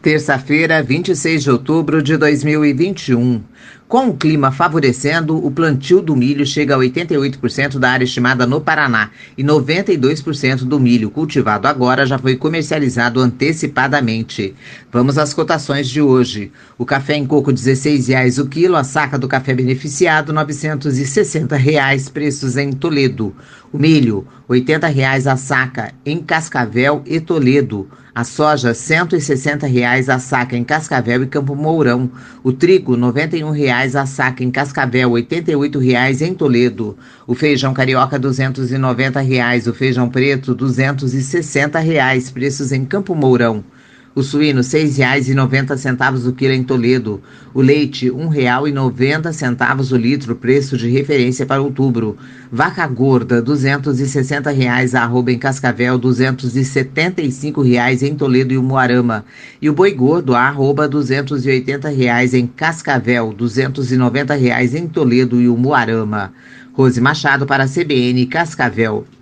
Terça-feira, 26 de outubro de 2021. Com o clima favorecendo, o plantio do milho chega a 88% da área estimada no Paraná e 92% do milho cultivado agora já foi comercializado antecipadamente. Vamos às cotações de hoje. O café em coco R$ 16,00 o quilo, a saca do café beneficiado R$ 960,00, preços em Toledo. O milho R$ 80,00 a saca em Cascavel e Toledo. A soja R$ 160,00 a saca em Cascavel e Campo Mourão. O trigo R$ 91,00 a saca em Cascavel, R$ 88,00 em Toledo. O feijão carioca R$ 290,00, o feijão preto R$ 260,00, preços em Campo Mourão. O suíno R$ 6,90 o quilo em Toledo. O leite R$ 1,90 o litro, preço de referência para outubro. Vaca gorda R$ 260,00 a arroba em Cascavel, R$ 275,00 em Toledo e Umuarama. E o boi gordo a arroba R$ 280,00 em Cascavel, R$ 290,00 em Toledo e Umuarama. Rose Machado para a CBN Cascavel.